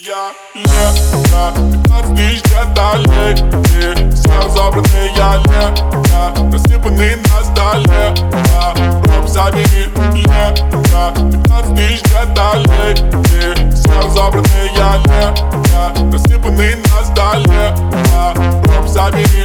Я лето, 15 тысяч деталей, и все забраны, я лето, рассыпанный на столе, роб забери. Лето, 15 тысяч деталей, и все забраны, я лето, рассыпанный на столе, роб забери.